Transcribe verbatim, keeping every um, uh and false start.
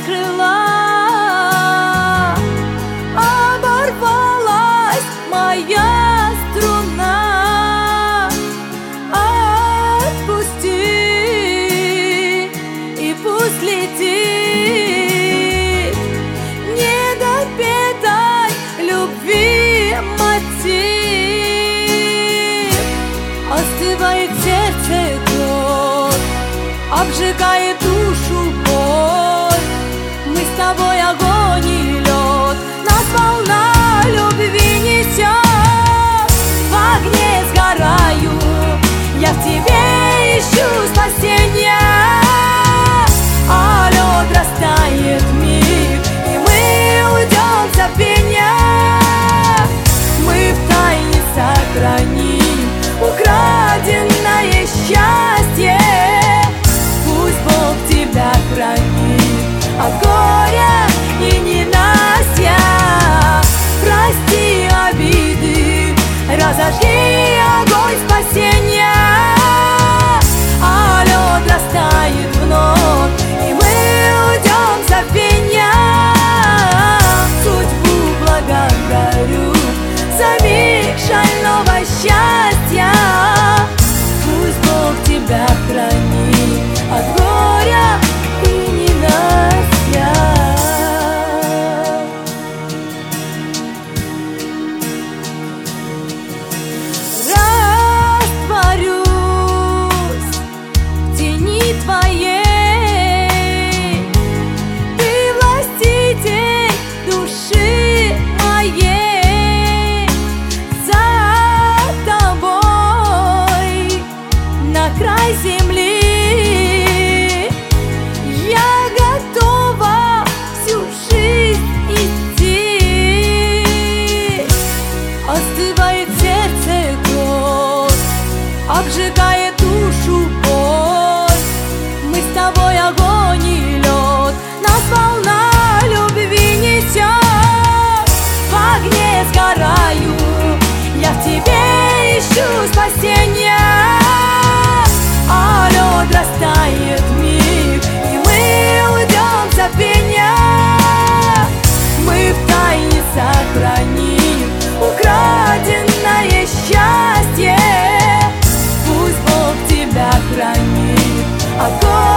крыла. Оборвалась моя струна. Отпусти, и пусть летит недопетой любви мотив. Остывает сердце кровь, обжигает душу боль. Мы с тобой огонь и лед, нас волна любви несет. В огне сгораю, я в тебе ищу спасения. А лед растает миг, и мы уйдем в забвение. Мы втайне сохраним украденное счастье. Пусть Бог тебя хранит от горя и ненастья. Прости обиды, разожги огонь спасения. А лед растает вновь, и мы уйдем в забвение. Судьбу благодарю за миг шального счастья. Пусть Бог тебя хранит от горя и ненастья. Растворюсь в тени твоей, ты властитель души моей. За тобой на край земли я готова всю жизнь идти. Остывает сердце кровь, обжигает душу боль. Мы с тобой огонь и лед, нас волна любви несет. В огне сгораю, я в тебе ищу спасения. А лед растает миг, и мы уйдем в забвение. Мы втайне сохраним украденное счастье. Пусть Бог тебя хранит от горя